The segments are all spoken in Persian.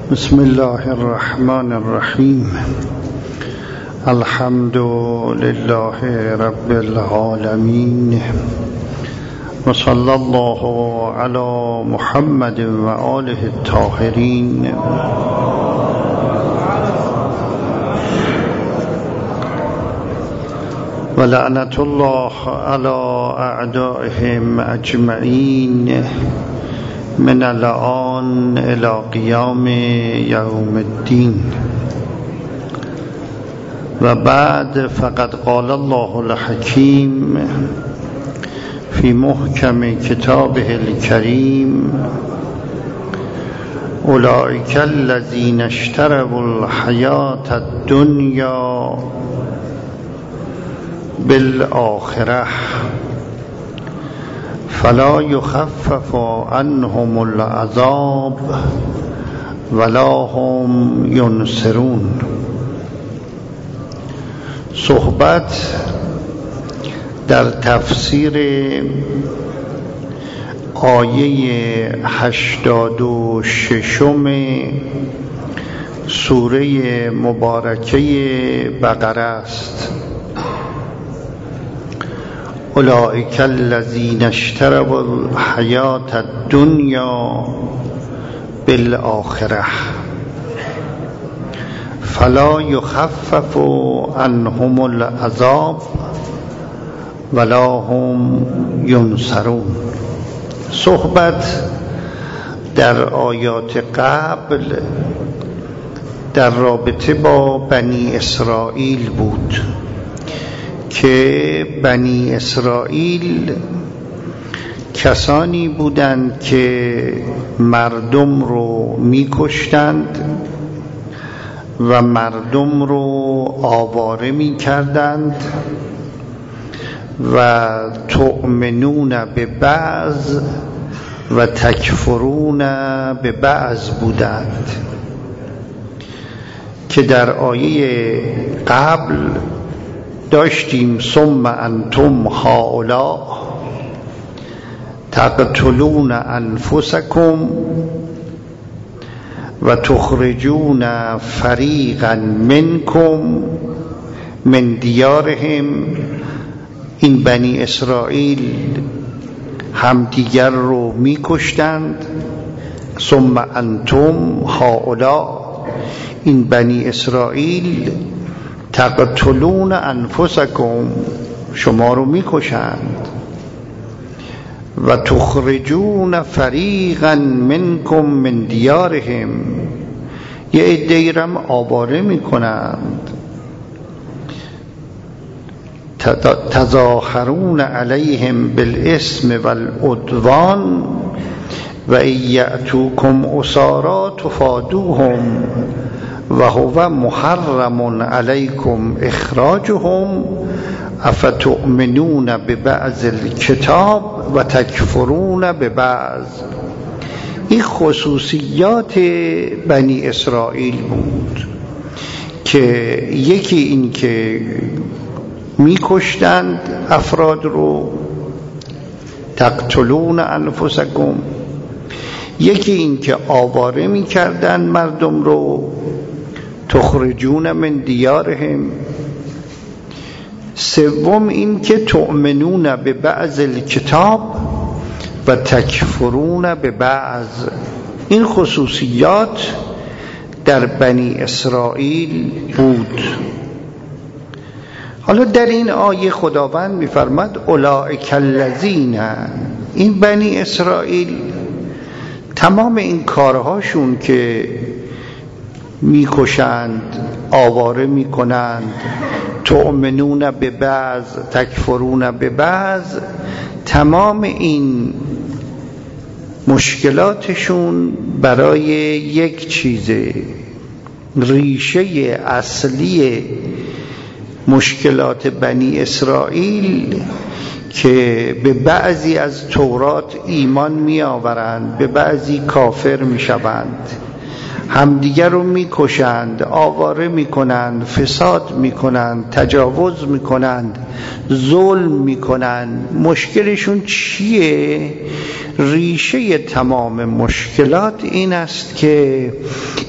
بسم الله الرحمن الرحیم. الحمد لله رب العالمین و صلی الله علی محمد و آله الطاهرین. و لعنت الله علی اعدائهم اجمعین من الآن إلى قيام يوم الدين. و بعد، فقد قال الله الحكيم في محكم كتابه الكريم: أولئك الذين اشتروا الحياة الدنيا بالآخرة فلا يخفف عنهم العذاب ولا هم ينصرون. صحبت در تفسیر آیه 86 سوره مبارکه بقره است. اولئک الذین اشتروا الحیاة الدنیا بالآخرة فلا یخفف عنهم العذاب ولا هم ینصرون. صحبت در آیات قبل در رابطه با بنی اسرائیل بود که بنی اسرائیل کسانی بودند که مردم رو می‌کشتند و مردم رو آواره می‌کردند و تؤمنون به بعض و تکفرون به بعض بودند، که در آیه قبل داشتیم: ثم انتم هؤلاء تقتلون انفسکم و تخرجون فریقا منکم من دیارهم. این بنی اسرائیل همدیگر رو میکشتند. ثم انتم هؤلاء، این بنی اسرائیل تقتلون انفسکم، شما رو میکشند، و تخرجون فریقا منکم من دیارهم، یه عده‌ای رو آواره میکنند. تظاهرون علیهم بالاسم والعدوان و ان یأتوکم اسارا تفادوهم و هو محرم علیکم اخراجهم افتؤمنون ببعض الکتاب و تکفرون ببعض. این خصوصیات بنی اسرائیل بود که یکی این که میکشتند افراد رو، تقتلون انفسکم، یکی این که آواره میکردن مردم رو، تخرجون من دیارهم، سوم این که تؤمنون به بعض الکتاب و تکفرون به بعض. این خصوصیات در بنی اسرائیل بود. حالا در این آیه خداوند می‌فرماد اولئک الذین، این بنی اسرائیل تمام این کارهاشون که میکشند، آواره میکنند، تؤمنون به بعض، تکفرون به بعض، تمام این مشکلاتشون برای یک چیزه. ریشه اصلی مشکلات بنی اسرائیل که به بعضی از تورات ایمان می آورند، به بعضی کافر می شوند، همدیگر رو می کشند، آواره می کنند، فساد می کنند، تجاوز می کنند، ظلم می کنند. مشکلشون چیه؟ ریشه تمام مشکلات این است که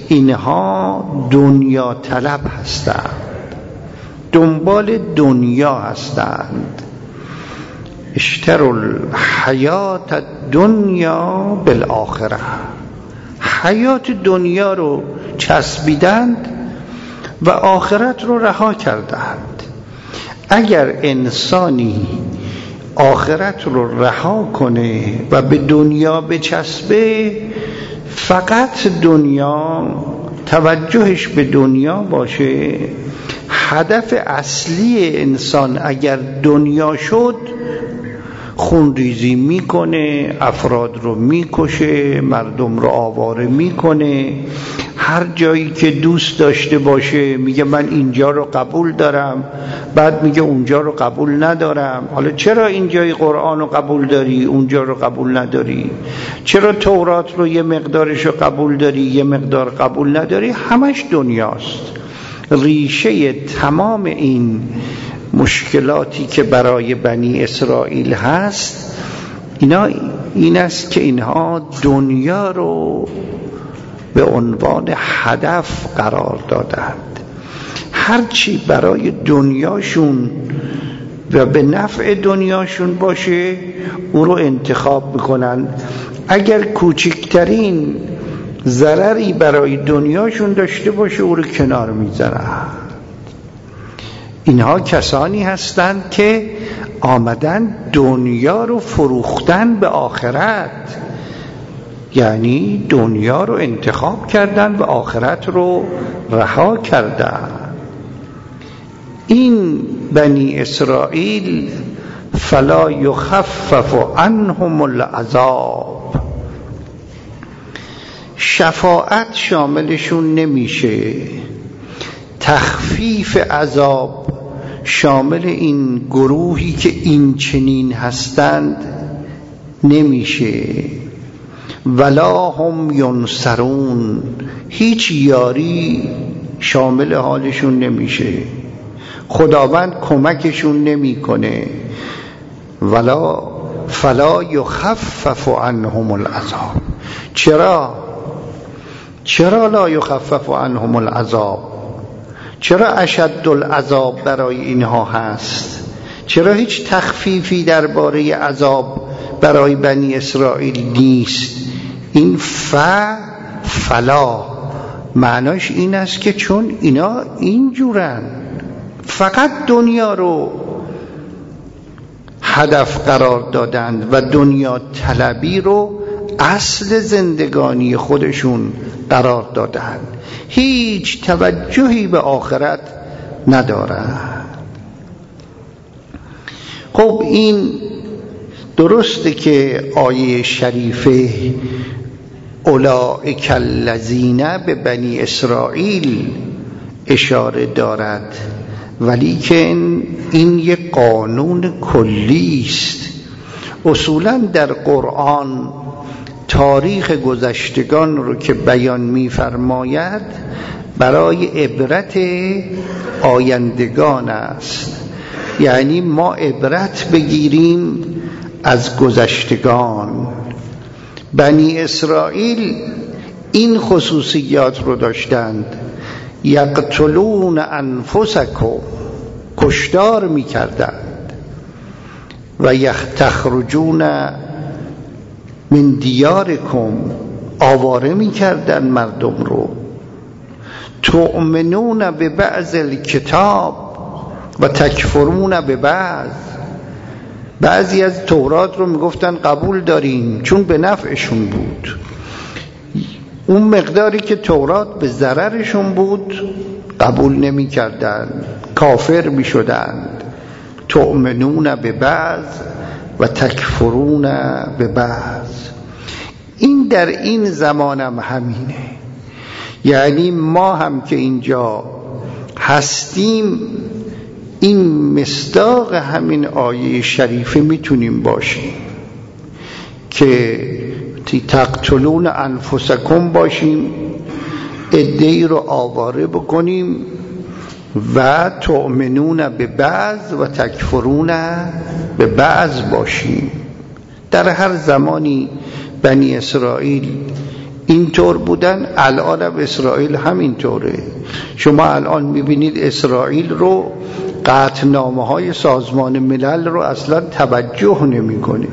اینها دنیا طلب هستند، دنبال دنیا هستند. اشتروا الحیات الدنیا بالآخره، حیات دنیا رو چسبیدند و آخرت رو رها کردند. اگر انسانی آخرت رو رها کنه و به دنیا بچسبه، فقط دنیا، توجهش به دنیا باشه، هدف اصلی انسان اگر دنیا شد، خونریزی میکنه، افراد رو میکشه، مردم رو آواره میکنه، هر جایی که دوست داشته باشه میگه من اینجا رو قبول دارم، بعد میگه اونجا رو قبول ندارم. حالا چرا اینجای قرآن رو قبول داری اونجا رو قبول نداری؟ چرا تورات رو یه مقدارش رو قبول داری یه مقدار قبول نداری؟ همش دنیاست. ریشه تمام این مشکلاتی که برای بنی اسرائیل هست این است که اینها دنیا رو به عنوان هدف قرار دادند. هرچی برای دنیاشون و به نفع دنیاشون باشه او رو انتخاب میکنن. اگر کوچکترین ضرری برای دنیاشون داشته باشه او رو کنار میذارن. اینها کسانی هستند که آمدن دنیا رو فروختن به آخرت، یعنی دنیا رو انتخاب کردن و آخرت رو رها کردن. این بنی اسرائیل فلا یخفف عنهم العذاب، شفاعت شاملشون نمیشه، تخفیف عذاب شامل این گروهی که این چنین هستند نمیشه. ولا هم ینصرون، هیچ یاری شامل حالشون نمیشه، خداوند کمکشون نمیکنه. فلا یخفف عنهم العذاب. چرا لا یخفف عنهم العذاب؟ چرا اشد العذاب برای اینها هست؟ چرا هیچ تخفیفی درباره عذاب برای بنی اسرائیل نیست؟ این فلا معناش این است که چون اینا اینجورن، فقط دنیا رو هدف قرار دادند و دنیا طلبی رو اصل زندگانی خودشون قرار دادند، هیچ توجهی به آخرت ندارند. خب این درسته که آیه شریفه اولئک الذین به بنی اسرائیل اشاره دارد، ولی که این یک قانون کلی است. اصولا در قرآن تاریخ گذشتگان رو که بیان می‌فرماید برای عبرت آیندگان است، یعنی ما عبرت بگیریم از گذشتگان. بنی اسرائیل این خصوصیات رو داشتند: یقتلون انفسکم، کشتار می‌کردند، و یخرجون من دیارکم، آواره می‌کردند مردم رو. تؤمنون به بعض الکتاب و تکفرون به بعض، بعضی از تورات رو میگفتن قبول داریم چون به نفعشون بود، اون مقداری که تورات به ضررشون بود قبول نمی کردن، کافر می شدند. تؤمنون به بعض و تکفرون به بعض. این در این زمانم همینه، یعنی ما هم که اینجا هستیم این مصداق همین آیه شریفه میتونیم باشیم که تقتلون انفسکم باشیم، عده‌ای رو آواره بکنیم، و تؤمنون به بعض و تکفرون به بعض باشیم. در هر زمانی بنی اسرائیل اینطور بودن، الان هم اسرائیل همینطوره. شما الان میبینید اسرائیل رو قطعنامه‌های سازمان ملل رو اصلا توجه نمی‌کنه.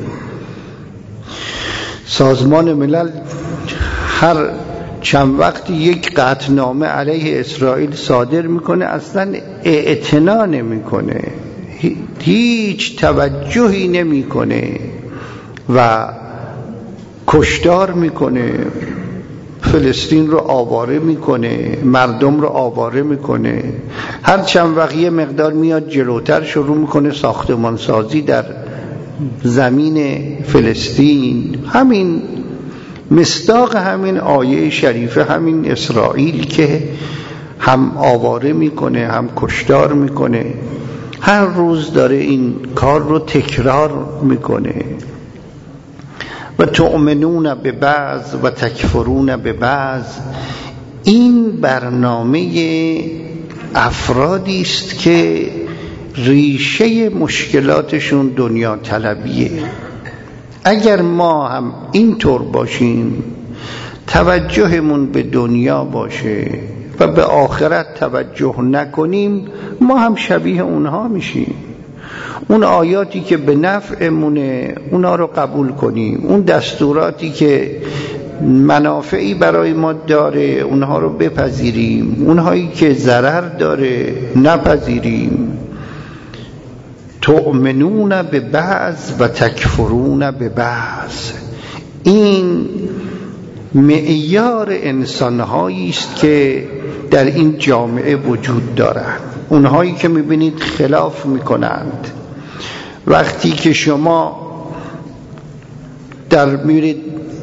سازمان ملل هر چند وقت یک قطعنامه علیه اسرائیل صادر میکنه، اصلا اعتنا نمیکنه، هیچ توجهی نمیکنه و کشتار میکنه، فلسطین رو آواره میکنه، مردم رو آواره میکنه. هر چند وقت یه مقدار میاد جلوتر شروع میکنه ساختمان سازی در زمین فلسطین. همین مصداق همین آیه شریفه، همین اسرائیل که هم آواره میکنه هم کشتار میکنه، هر روز داره این کار رو تکرار میکنه. و تؤمنون به بعض و تکفرون به بعض، این برنامه افرادی است که ریشه مشکلاتشون دنیا طلبیه. اگر ما هم اینطور باشیم، توجهمون به دنیا باشه و به آخرت توجه نکنیم، ما هم شبیه اونها میشیم. اون آیاتی که به نفعمونه اونا رو قبول کنیم، اون دستوراتی که منافعی برای ما داره اونها رو بپذیریم، اونهایی که ضرر داره نپذیریم. تؤمنون به بعض و تکفرون به بعض، این معیار انسانهایی است که در این جامعه وجود دارند. اونهایی که میبینید خلاف میکنند، وقتی که شما در میرید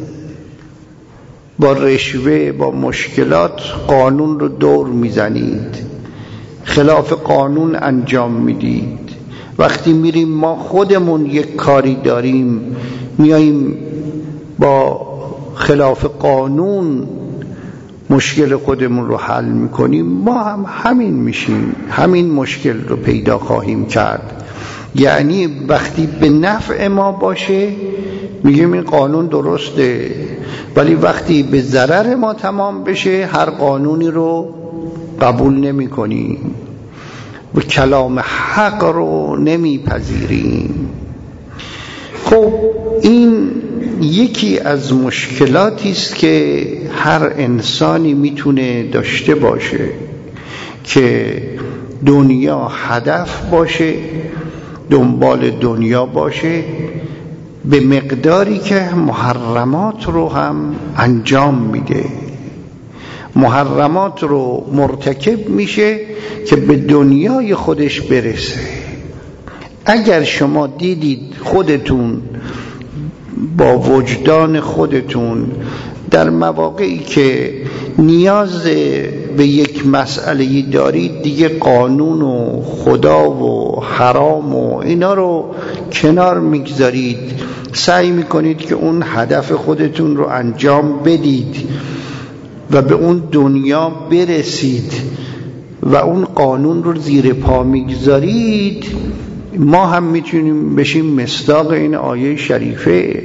با رشوه با مشکلات قانون رو دور میزنید، خلاف قانون انجام میدید. وقتی میریم ما خودمون یک کاری داریم میاییم با خلاف قانون مشکل خودمون رو حل میکنیم، ما هم همین میشیم، همین مشکل رو پیدا خواهیم کرد. یعنی وقتی به نفع ما باشه میگیم این قانون درسته، ولی وقتی به ضرر ما تمام بشه هر قانونی رو قبول نمی کنیم و کلام حق رو نمیپذیریم. خب این یکی از مشکلاتی است که هر انسانی میتونه داشته باشه، که دنیا هدف باشه، دنبال دنیا باشه، به مقداری که محرمات رو هم انجام میده، محرمات رو مرتکب میشه که به دنیای خودش برسه. اگر شما دیدید خودتون با وجدان خودتون در مواقعی که نیاز به یک مسئله‌ای دارید، دیگه قانون و خدا و حرام و اینا رو کنار میگذارید، سعی میکنید که اون هدف خودتون رو انجام بدید و به اون دنیا برسید و اون قانون رو زیر پا میگذارید، ما هم میتونیم بشیم مصداق این آیه شریفه.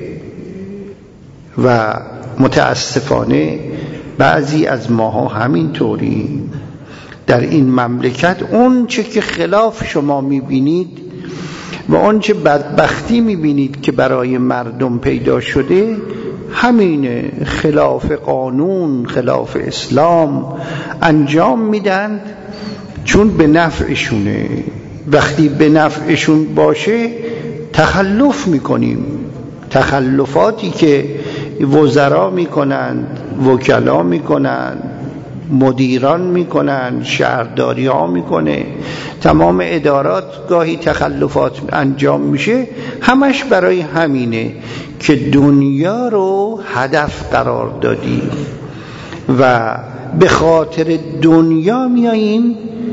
و متاسفانه بعضی از ماها همین طوری در این مملکت، اون چه که خلاف شما میبینید و اون چه بدبختی میبینید که برای مردم پیدا شده، همین خلاف قانون، خلاف اسلام انجام میدن، چون به نفعشونه. وقتی به نفعشون باشه تخلف میکنیم. تخلفاتی که وزرا میکنند، وکلا میکنند، مدیران میکنند، شهرداری ها میکنه، تمام ادارات گاهی تخلفات انجام میشه، همش برای همینه که دنیا رو هدف قرار دادیم و به خاطر دنیا میاییم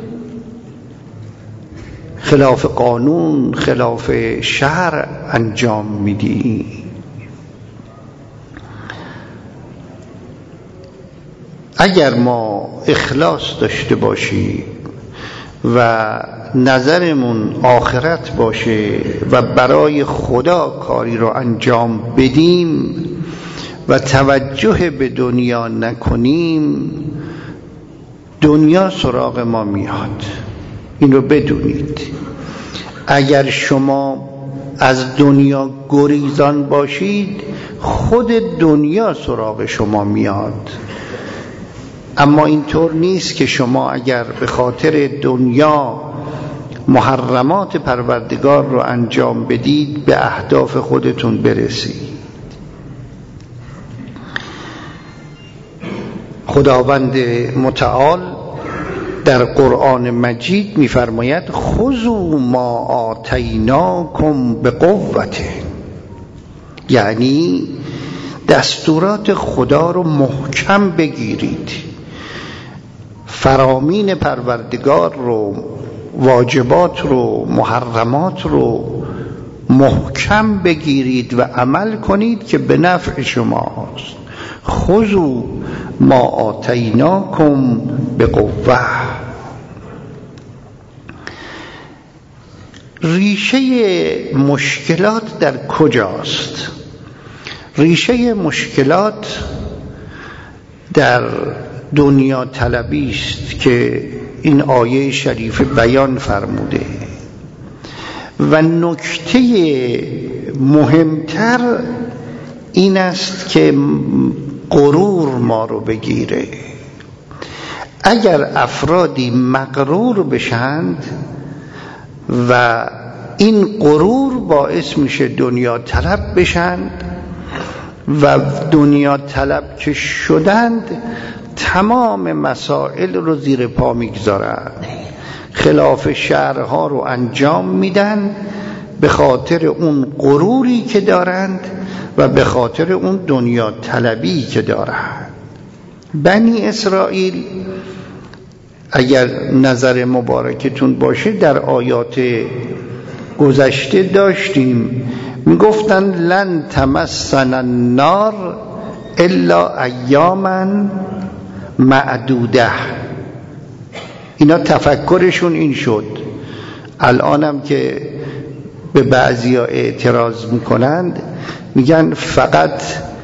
خلاف قانون، خلاف شرع انجام میدیم. اگر ما اخلاص داشته باشیم و نظرمون آخرت باشه و برای خدا کاری رو انجام بدیم و توجه به دنیا نکنیم دنیا سراغ ما میاد. این رو بدونید. اگر شما از دنیا گریزان باشید خود دنیا سراغ شما میاد. اما اینطور نیست که شما اگر به خاطر دنیا محرمات پروردگار رو انجام بدید به اهداف خودتون برسید. خداوند متعال در قرآن مجید می‌فرماید خذوا ما آتیناکم بقوة، یعنی دستورات خدا رو محکم بگیرید، فرامین پروردگار رو، واجبات رو، محرمات رو محکم بگیرید و عمل کنید که به نفع شماست. خذوا ما آتیناکم بقوة. ریشه مشکلات در کجاست؟ ریشه مشکلات در دنیا طلبی است که این آیه شریف بیان فرموده و نکته مهمتر این است که غرور ما رو بگیره. اگر افرادی مغرور بشند و این غرور باعث میشه دنیا طلب بشند و دنیا طلب که شدند تمام مسائل رو زیر پا میگذارند، خلاف شرعها رو انجام میدن به خاطر اون غروری که دارند و به خاطر اون دنیا طلبی که دارند. بنی اسرائیل اگر نظر مبارکتون باشه در آیات گذشته داشتیم میگفتن لن تمسنا النار الا ایاما معدوده. اینا تفکرشون این شد. الانم که به بعضیا اعتراض میکنند میگن فقط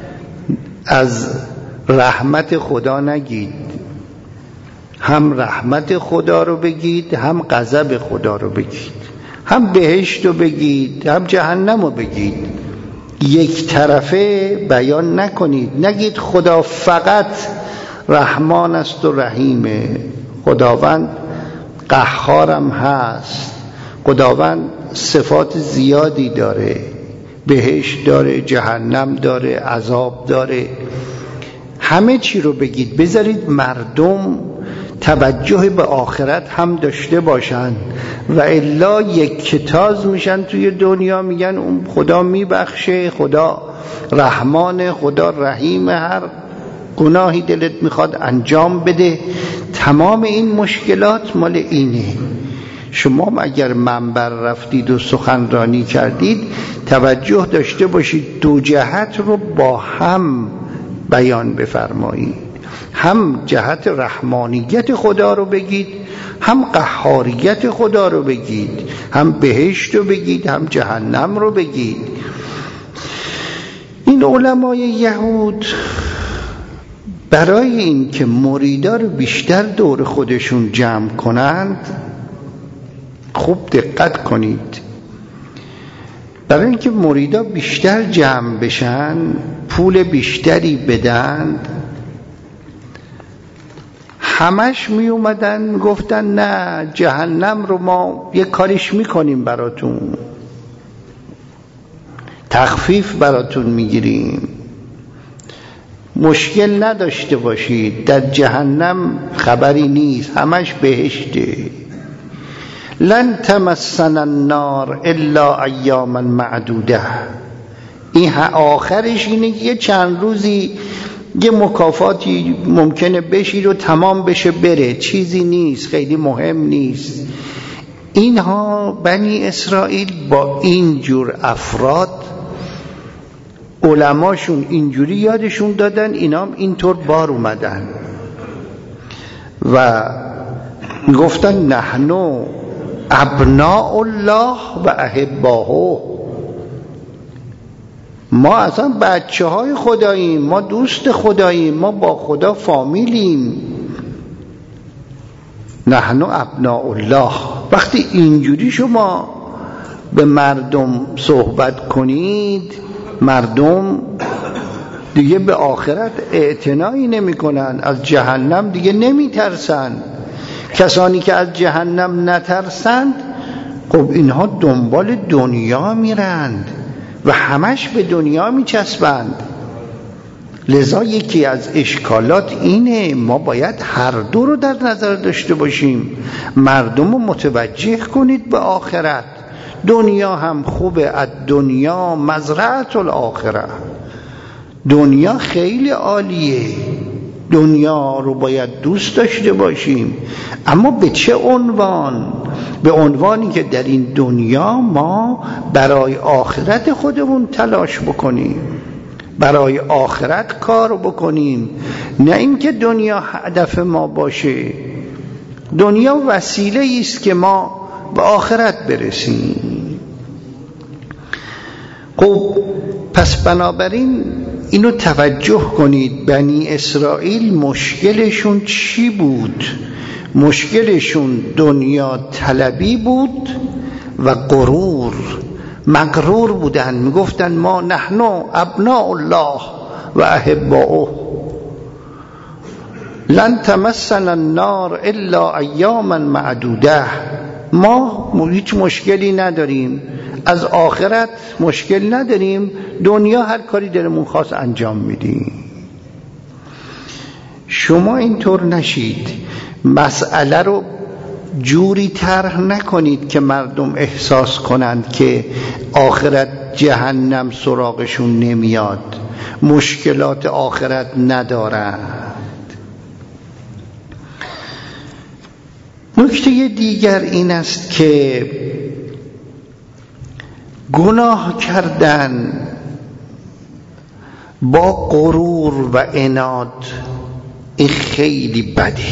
از رحمت خدا نگید، هم رحمت خدا رو بگید هم غضب خدا رو بگید، هم بهشت رو بگید هم جهنم رو بگید. یک طرفه بیان نکنید. نگید خدا فقط رحمان است و رحیمه، خداوند قهارم هست، خداوند صفات زیادی داره، بهشت داره، جهنم داره، عذاب داره. همه چی رو بگید، بذارید مردم توجه به آخرت هم داشته باشن و الا یک کتاز میشن توی دنیا، میگن اون خدا میبخشه، خدا رحمانه، خدا رحیم، هر گناهی دلت میخواد انجام بده. تمام این مشکلات مال اینه. شما اگر منبر رفتید و سخنرانی کردید توجه داشته باشید دو جهت رو با هم بیان بفرمایید، هم جهت رحمانیت خدا رو بگید، هم قهاریت خدا رو بگید، هم بهشت رو بگید، هم جهنم رو بگید. این علمای یهود برای این که مریدا رو بیشتر دور خودشون جمع کنند، خوب دقت کنید، برای اینکه مریدا بیشتر جمع بشن، پول بیشتری بدن، همش می اومدن گفتن نه جهنم رو ما یک کاریش میکنیم براتون، تخفیف براتون میگیریم، مشکل نداشته باشید، در جهنم خبری نیست، همش بهشته. لن تمسنا النار الا ایاما معدوده. این آخرش اینه که یه چند روزی یه مکافاتی ممکنه بشید و تمام بشه بره، چیزی نیست، خیلی مهم نیست. اینها بنی اسرائیل با این جور افراد علماشون اینجوری یادشون دادن، اینا هم اینطور بار اومدن و گفتن نحنو ابناء الله و احباهو. ما اصلا بچه های خداییم، ما دوست خداییم، ما با خدا فامیلیم، نحن ابناء الله. وقتی اینجوری شما به مردم صحبت کنید، مردم دیگه به آخرت اعتنایی نمی کنن، از جهنم دیگه نمی ترسن. کسانی که از جهنم نترسند، خب اینها دنبال دنیا میرند و همش به دنیا میچسبند. لذا یکی از اشکالات اینه، ما باید هر دو رو در نظر داشته باشیم. مردم رو متوجه کنید به آخرت. دنیا هم خوبه، از دنیا مزرعة الاخره. دنیا خیلی عالیه، دنیا رو باید دوست داشته باشیم، اما به چه عنوان؟ به عنوانی که در این دنیا ما برای آخرت خودمون تلاش بکنیم، برای آخرت کار بکنیم، نه اینکه دنیا هدف ما باشه. دنیا وسیله است که ما به آخرت برسیم. خب پس بنابراین اینو توجه کنید، بنی اسرائیل مشکلشون چی بود؟ مشکلشون دنیا طلبی بود و غرور، مغرور بودن، میگفتن ما نحن ابناء الله و احباؤه لن تمسنا النار الا ایاما معدوده. ما هیچ مشکلی نداریم، از آخرت مشکل نداریم، دنیا هر کاری دلمون خواست انجام میدیم. شما اینطور نشید، مسئله رو جوری طرح نکنید که مردم احساس کنند که آخرت جهنم سراغشون نمیاد، مشکلات آخرت ندارند. نکته دیگر این است که گناه کردن با غرور و عناد این خیلی بده.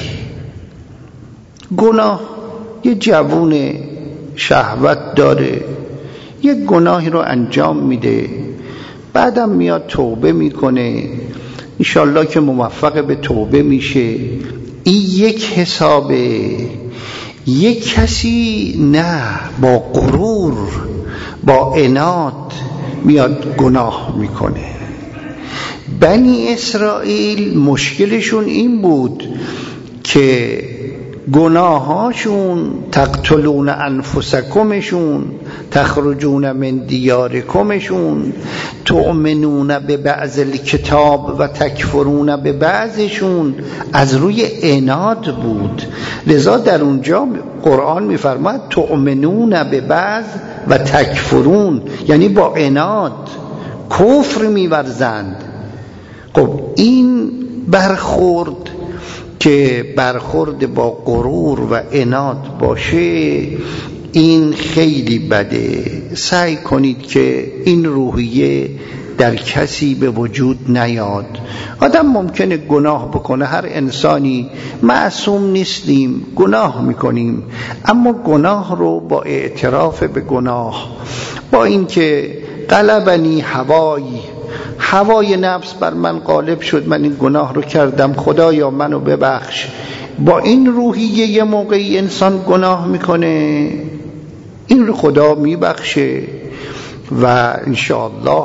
گناه، یه جوون شهوت داره، یه گناهی رو انجام میده، بعدم میاد توبه میکنه، انشالله که موفق به توبه میشه. این یک حسابه. یک کسی نه، با غرور، با عناد میاد گناه میکنه. بنی اسرائیل مشکلشون این بود که گناهاشون، تقتلون انفسکمشون، تخرجون من دیارکمشون، تؤمنون به بعض الکتاب و تکفرون به بعضشون، از روی عناد بود. لذا در اونجا قرآن میفرماد تؤمنون به بعض و تکفرون، یعنی با عناد کفر میورزند. خب این برخورد که برخورد با غرور و عناد باشه، این خیلی بده. سعی کنید که این روحیه در کسی به وجود نیاد. آدم ممکنه گناه بکنه، هر انسانی معصوم نیستیم، گناه میکنیم، اما گناه رو با اعتراف به گناه، با اینکه غلبنی هوای نفس بر من غالب شد، من این گناه رو کردم، خدایا منو ببخش، با این روحیه یه موقعی انسان گناه میکنه، این رو خدا میبخشه و انشاءالله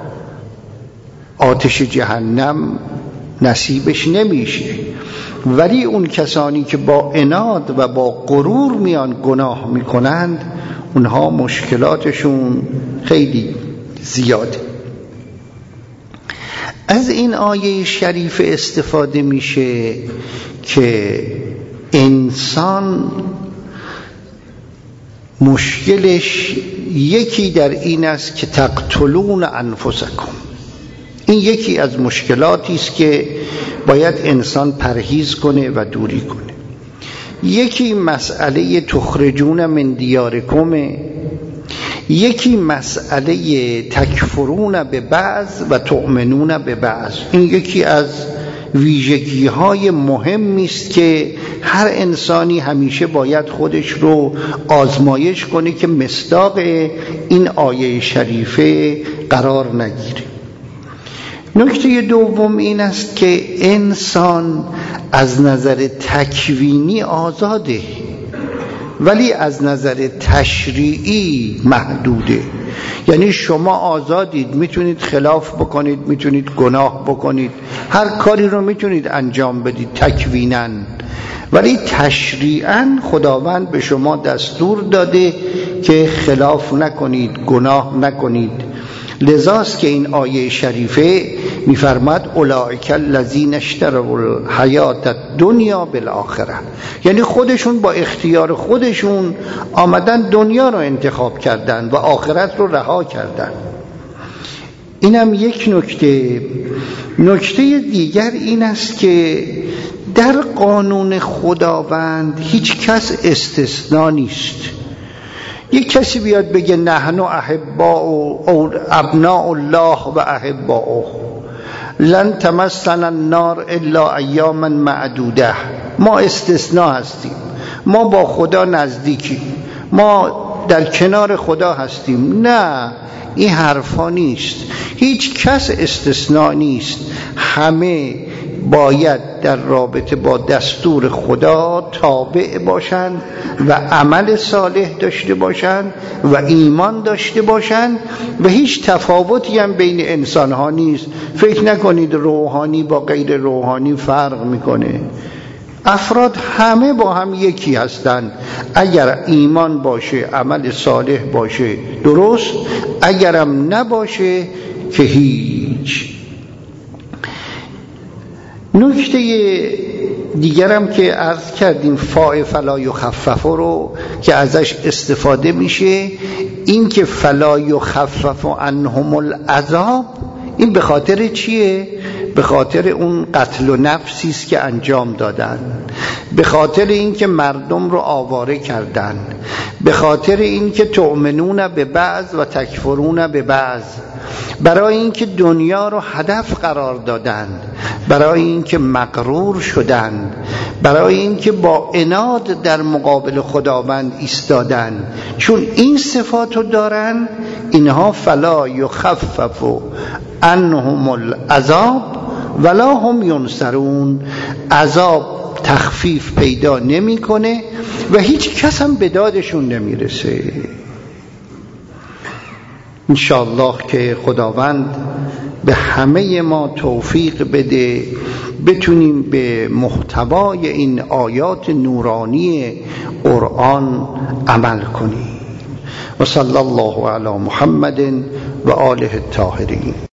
آتش جهنم نصیبش نمیشه. ولی اون کسانی که با عناد و با غرور میان گناه میکنند، اونها مشکلاتشون خیلی زیاده. از این آیه شریف استفاده میشه که انسان مشکلش یکی در این است که تقتلون انفسکم. این یکی از مشکلاتی است که باید انسان پرهیز کنه و دوری کنه. یکی مسئله تخرجون من دیارکم، یکی مسئله تکفرون به بعض و تؤمنون به بعض. این یکی از ویژگی‌های مهمی است که هر انسانی همیشه باید خودش رو آزمایش کنه که مصداق این آیه شریفه قرار نگیره. نکته دوم این است که انسان از نظر تکوینی آزاده، ولی از نظر تشریعی محدوده. یعنی شما آزادید، میتونید خلاف بکنید، میتونید گناه بکنید، هر کاری رو میتونید انجام بدید تکویناً، ولی تشریعاً خداوند به شما دستور داده که خلاف نکنید، گناه نکنید. لذاست که این آیه شریفه میفرماد اولئک الذین اشتروا الحیات الدنیا بالآخره، یعنی خودشون با اختیار خودشون آمدن دنیا رو انتخاب کردن و آخرت رو رها کردن. اینم یک نکته. نکته دیگر این است که در قانون خداوند هیچ کس استثناء نیست. یک کسی بیاد بگه نحن احباء او ابناء الله و احباؤه لن تمسنا النار الا ایاما معدوده، ما استثناء هستیم، ما با خدا نزدیکیم، ما در کنار خدا هستیم. نه، این حرفا نیست. هیچ کس استثناء نیست، همه باید در رابطه با دستور خدا تابع باشند و عمل صالح داشته باشند و ایمان داشته باشند و هیچ تفاوتی هم بین انسان ها نیست. فکر نکنید روحانی با غیر روحانی فرق میکنه. افراد همه با هم یکی هستند. اگر ایمان باشه، عمل صالح باشه درست، اگرم نباشه که هیچ. نکته دیگرم که عرض کردیم فاء فلا یخفف رو که ازش استفاده میشه، این که فلا یخفف عنهم العذاب، این به خاطر چیه؟ به خاطر اون قتل و نفسی است که انجام دادن، به خاطر این که مردم رو آواره کردن، به خاطر این که تؤمنون به بعض و تکفرون به بعض، برای این که دنیا رو هدف قرار دادن، برای این که مغرور شدن، برای این که با عناد در مقابل خداوند ایستادن. چون این صفاتو دارن، اینها فلا یخفف عنهم العذاب ولا هم ینصرون، عذاب تخفیف پیدا نمیکنه و هیچ کس هم به دادشون نمیرسه. انشاءالله که خداوند به همه ما توفیق بده بتونیم به محتوای این آیات نورانی قرآن عمل کنیم. و صلی الله علی محمد و آله الطاهرین.